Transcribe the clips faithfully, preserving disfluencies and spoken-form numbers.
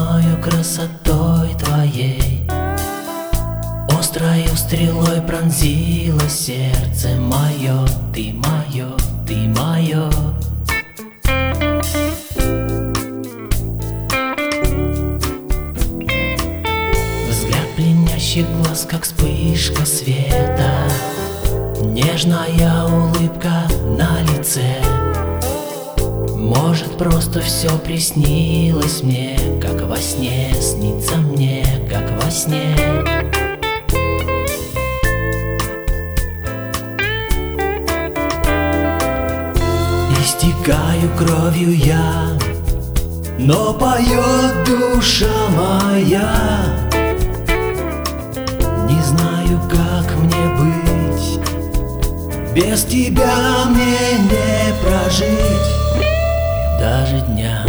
неземною красотой твоей. Острою стрелой пронзило сердце мое. Ты мое, ты мое. Взгляд пленящих глаз, как вспышка света, нежная улыбка на лице. Может, просто все приснилось мне, как во сне, снится мне, как во сне. Истекаю кровью я, но поет душа моя. Не знаю, как мне быть, без тебя мне не прожить даже дня.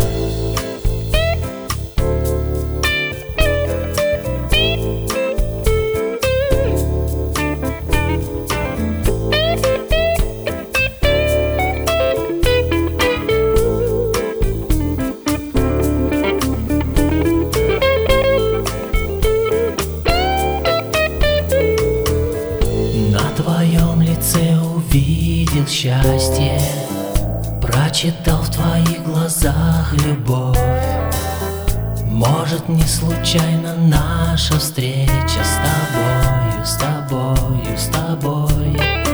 На твоем лице увидел счастье, прочитал в твоих глазах любовь. Может, не случайно наша встреча с тобою, с тобою, с тобой.